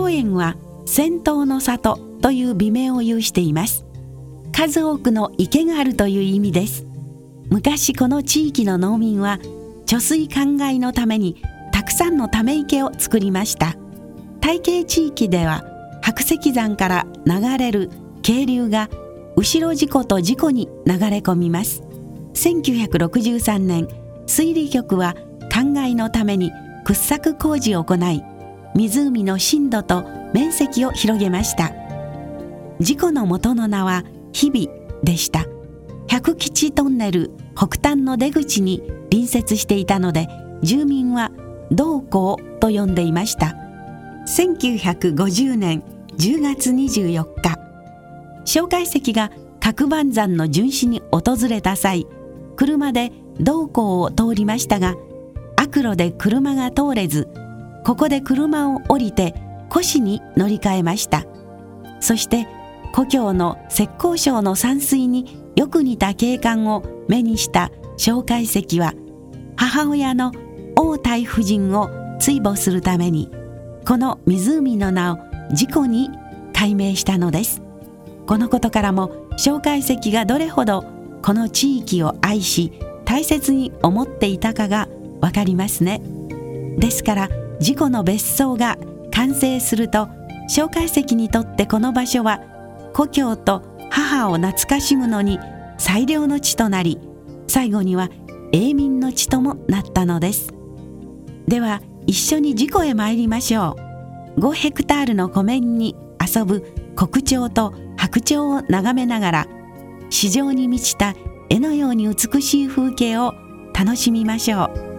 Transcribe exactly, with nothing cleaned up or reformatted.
公園は仙洞の里という美名を有しています。数多くの池があるという意味です。昔この地域の農民は貯水灌漑のためにたくさんのため池を作りました。大渓地域では白石山から流れる渓流が後ろ事故と事故に流れ込みます。せんきゅうひゃくろくじゅうさんねん、水利局は灌漑のために掘削工事を行い、湖の深度と面積を広げました。事故の元の名は日々でした。百吉トンネル北端の出口に隣接していたので、住民は道港と呼んでいました。せんきゅうひゃくごじゅうねんじゅうがつにじゅうよっか、蒋介石が角盤山の巡視に訪れた際、車で道港を通りましたが、悪路で車が通れず、ここで車を降りて古紙に乗り換えました。そして故郷の浙江省の山水によく似た景観を目にした蒋介石は、母親の王太夫人を追慕するために、この湖の名を事故に改名したのです。このことからも蒋介石がどれほどこの地域を愛し大切に思っていたかがわかりますね。ですから事故の別荘が完成すると、蒋介石にとってこの場所は故郷と母を懐かしむのに最良の地となり、最後には永民の地ともなったのです。では一緒に事故へ参りましょう。ごヘクタールの湖面に遊ぶ国鳥と白鳥を眺めながら、詩情に満ちた絵のように美しい風景を楽しみましょう。